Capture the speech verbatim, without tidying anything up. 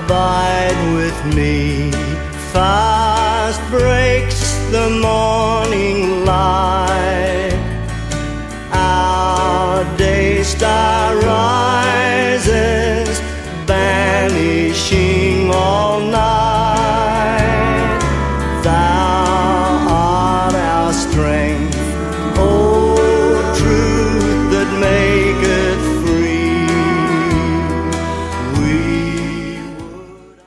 abide with me. Fast breaks the morning light, our day starts